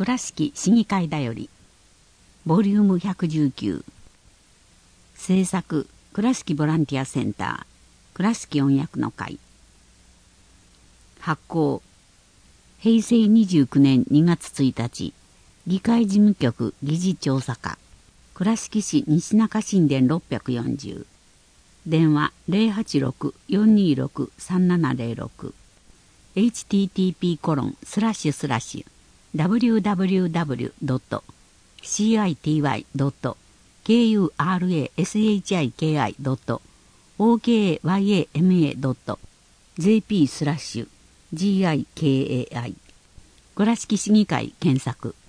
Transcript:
倉敷市議会だよりボリューム119制作倉敷ボランティアセンター倉敷音訳の会発行平成29年2月1日議会事務局議事調査課倉敷市西中新田640電話 086-426-3706 http://www.city.kurashiki.jp/gikai 倉敷市議会検索